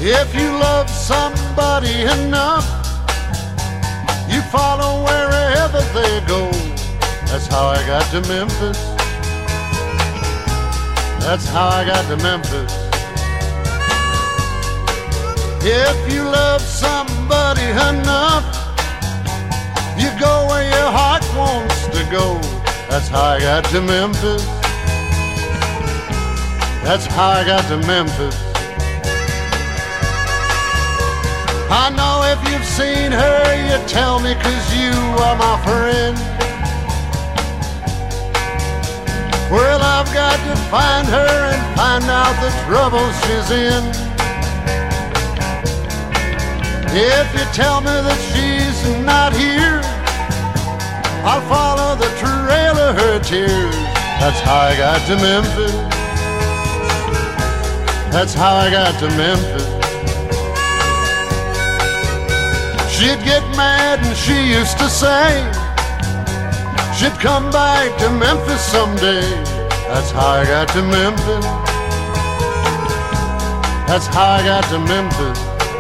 If you love somebody enough, you follow wherever they go. That's how I got to Memphis. That's how I got to Memphis. If you love somebody enough, you go where your heart wants to go. That's how I got to Memphis. That's how I got to Memphis. I know if you've seen her, you tell me, 'cause you are my friend. Well, I've got to find her and find out the trouble she's in. If you tell me that she's not here, I'll follow the trail of her tears. That's how I got to Memphis. That's how I got to Memphis. She'd get mad and she used to say she'd come back to Memphis someday. That's how I got to Memphis. That's how I got to Memphis.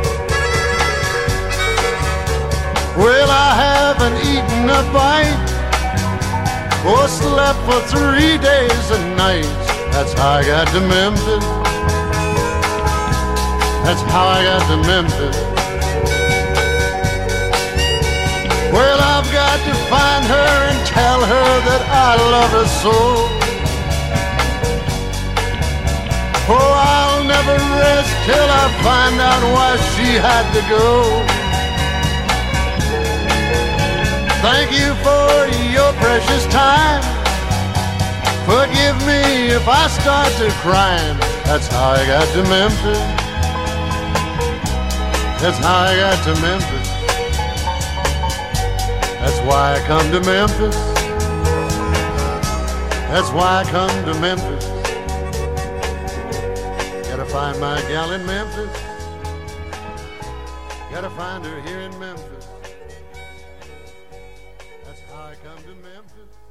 Well, I haven't eaten a bite or slept for 3 days and nights. That's how I got to Memphis. That's how I got to Memphis. Well, I've got to find her and tell her that I love her so. Oh, I'll never rest till I find out why she had to go. Thank you for your precious time. Forgive me if I start to crying. That's how I got to Memphis. That's how I got to Memphis. That's why I come to Memphis. That's why I come to Memphis. Gotta find my gal in Memphis. Gotta find her here in Memphis. That's how I come to Memphis.